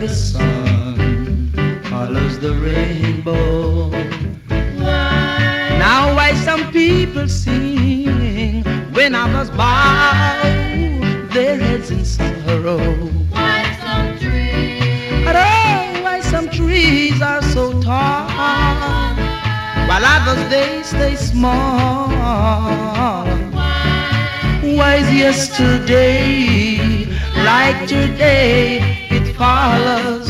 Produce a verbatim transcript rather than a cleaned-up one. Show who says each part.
Speaker 1: the sun follows the rainbow. Why? Now why some people sing when others bow their heads in sorrow?
Speaker 2: Why some trees?
Speaker 1: Oh, why some trees are so tall while others they stay small? Why is yesterday like today? It follows